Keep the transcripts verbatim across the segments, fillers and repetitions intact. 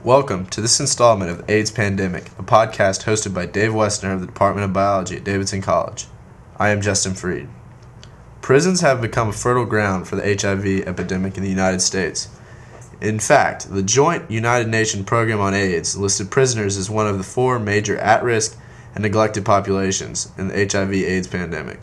Welcome to this installment of AIDS Pandemic, a podcast hosted by Dave Westner of the Department of Biology at Davidson College. I am Justin Freed. Prisons have become a fertile ground for the H I V epidemic in the United States. In fact, the Joint United Nations Program on AIDS listed prisoners as one of the four major at-risk and neglected populations in the H I V AIDS pandemic.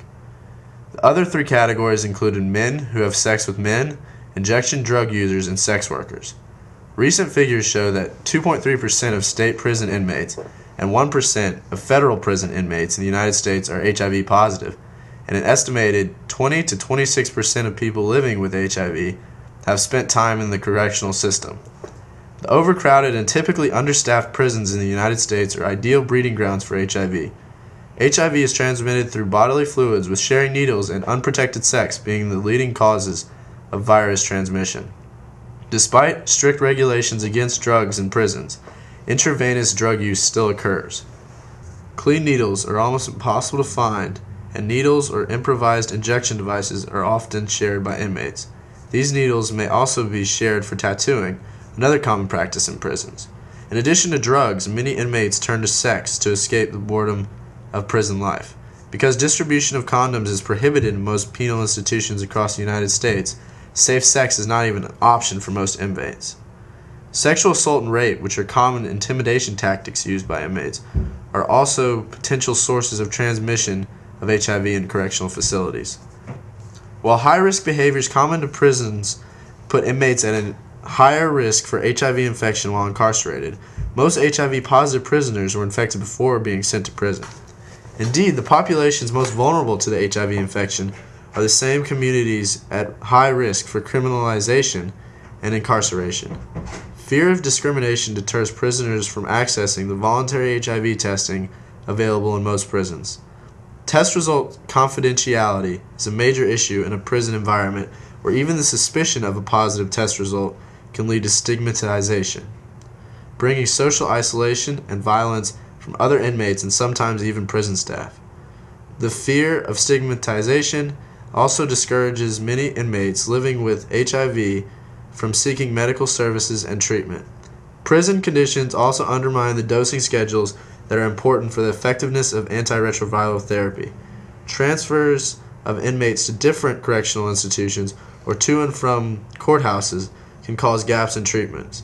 The other three categories included men who have sex with men, injection drug users, and sex workers. Recent figures show that two point three percent of state prison inmates and one percent of federal prison inmates in the United States are H I V positive, and an estimated twenty to twenty-six percent of people living with H I V have spent time in the correctional system. The overcrowded and typically understaffed prisons in the United States are ideal breeding grounds for H I V. H I V is transmitted through bodily fluids, with sharing needles and unprotected sex being the leading causes of virus transmission. Despite strict regulations against drugs in prisons, intravenous drug use still occurs. Clean needles are almost impossible to find, and needles or improvised injection devices are often shared by inmates. These needles may also be shared for tattooing, another common practice in prisons. In addition to drugs, many inmates turn to sex to escape the boredom of prison life. Because distribution of condoms is prohibited in most penal institutions across the United States, safe sex is not even an option for most inmates. Sexual assault and rape, which are common intimidation tactics used by inmates, are also potential sources of transmission of H I V in correctional facilities. While high-risk behaviors common to prisons put inmates at a higher risk for H I V infection while incarcerated, most H I V-positive prisoners were infected before being sent to prison. Indeed, the populations most vulnerable to the H I V infection are the same communities at high risk for criminalization and incarceration. Fear of discrimination deters prisoners from accessing the voluntary H I V testing available in most prisons. Test result confidentiality is a major issue in a prison environment where even the suspicion of a positive test result can lead to stigmatization, bringing social isolation and violence from other inmates and sometimes even prison staff. The fear of stigmatization also discourages many inmates living with H I V from seeking medical services and treatment. Prison conditions also undermine the dosing schedules that are important for the effectiveness of antiretroviral therapy. Transfers of inmates to different correctional institutions or to and from courthouses can cause gaps in treatments.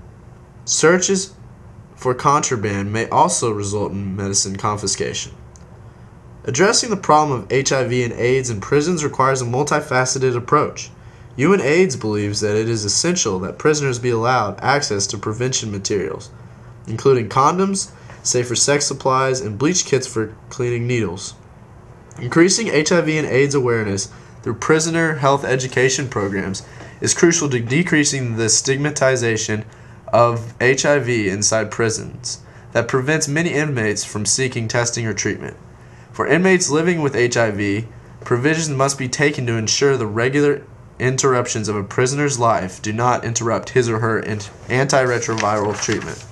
Searches for contraband may also result in medicine confiscation. Addressing the problem of H I V and AIDS in prisons requires a multifaceted approach. UNAIDS believes that it is essential that prisoners be allowed access to prevention materials, including condoms, safer sex supplies, and bleach kits for cleaning needles. Increasing H I V and AIDS awareness through prisoner health education programs is crucial to decreasing the stigmatization of H I V inside prisons that prevents many inmates from seeking testing or treatment. For inmates living with H I V, provisions must be taken to ensure the regular interruptions of a prisoner's life do not interrupt his or her antiretroviral treatment.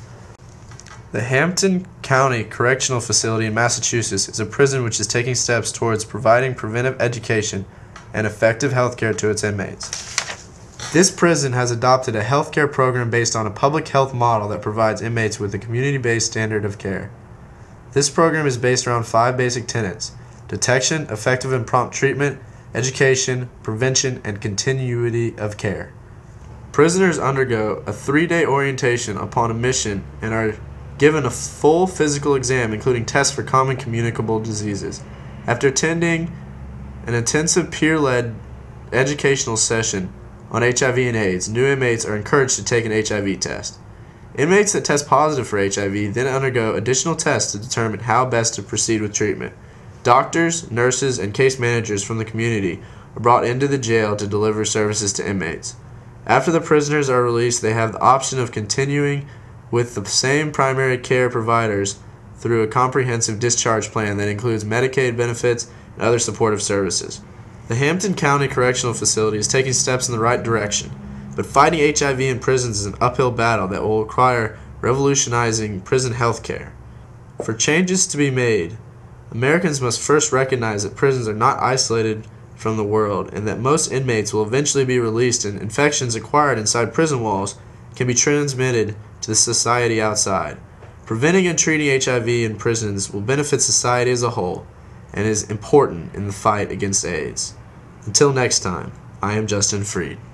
The Hampton County Correctional Facility in Massachusetts is a prison which is taking steps towards providing preventive education and effective health care to its inmates. This prison has adopted a health care program based on a public health model that provides inmates with a community-based standard of care. This program is based around five basic tenets: detection, effective and prompt treatment, education, prevention, and continuity of care. Prisoners undergo a three-day orientation upon admission and are given a full physical exam, including tests for common communicable diseases. After attending an intensive peer-led educational session on H I V and AIDS, new inmates are encouraged to take an H I V test. Inmates that test positive for H I V then undergo additional tests to determine how best to proceed with treatment. Doctors, nurses, and case managers from the community are brought into the jail to deliver services to inmates. After the prisoners are released, they have the option of continuing with the same primary care providers through a comprehensive discharge plan that includes Medicaid benefits and other supportive services. The Hampton County Correctional Facility is taking steps in the right direction, but fighting H I V in prisons is an uphill battle that will require revolutionizing prison health care. For changes to be made, Americans must first recognize that prisons are not isolated from the world, and that most inmates will eventually be released, and infections acquired inside prison walls can be transmitted to the society outside. Preventing and treating H I V in prisons will benefit society as a whole and is important in the fight against AIDS. Until next time, I am Justin Freed.